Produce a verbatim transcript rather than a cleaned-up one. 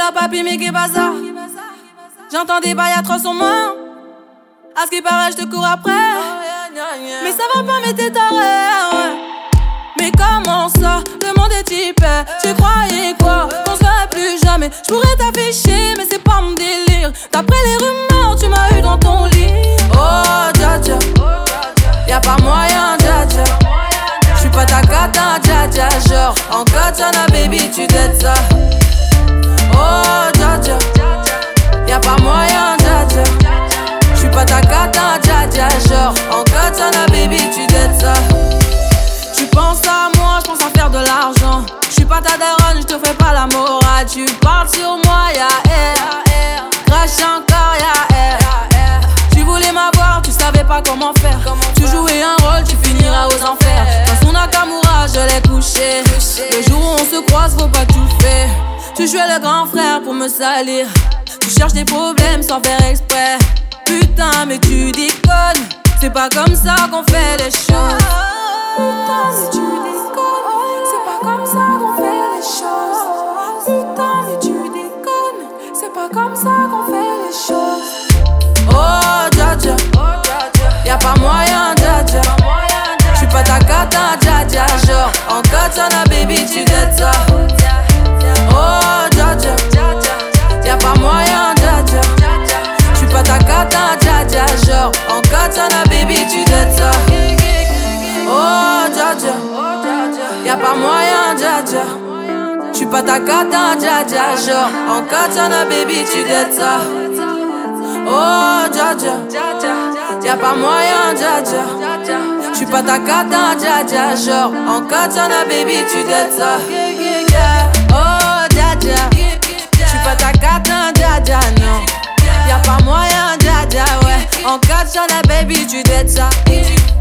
là papi mais qu'est bazar. J'entends des bails atroces sur moi. À ce qui paraît je te cours après. Mais ça va pas mais t'es taré ouais. Mais comment ça, le monde est typé. Tu croyais quoi, qu'on se verrait plus jamais. Je pourrais t'afficher mais c'est pas mon délire. D'après les rumeurs tu m'as eu dans ton lit. Oh dja dja, y'a pas moyen dja dja. J'suis pas ta cata dja dja. Genre en katana baby tu t'aides ça. Oh dja dja, y'a pas moyen dja dja. J'suis pas ta cata dja dja. Genre en katana baby tu t'aides ça. Tu penses à moi, j'pense à faire de l'argent. J'suis pas ta daronne, j'te fais pas la morale. Tu parles sur moi, y'a air. Crash encore, y'a air. Tu voulais m'avoir, tu savais pas comment faire. Tu jouais un rôle, tu finiras aux enfers. Dans son Nakamura, je l'ai couché. Le jour où on se croise, faut pas tout faire. Tu jouais le grand frère pour me salir. Tu cherches des problèmes sans faire exprès. Putain, mais tu déconnes. C'est pas comme ça qu'on fait les choses. Putain, mais tu déconnes. C'est pas comme ça qu'on fait les choses. Putain, mais tu déconnes. C'est pas comme ça qu'on fait les choses. Oh, dja dja, y'a pas moyen, dja dja. J'suis pas ta cata, dja dja. Genre, en katana, baby, tu t'aides ça. Oh, dja dja, y'a pas moyen, dja dja. J'suis pas ta cata, dja dja. Genre, en katana, baby, tu t'aides ça. Oh, dja dja, y'a pas moyen, dja dja. J'suis pas ta cata, dja dja. Genre, en katana, baby, tu t'aides ça. Oh dja dja, y'a pas moyen dja dja. J'suis pas ta cata dja dja. Genre en katana baby tu t'aides ça. Oh dja dja, j'suis pas ta cata dja dja non. Y'a pas moyen dja dja ouais. En katana baby tu t'aides ça.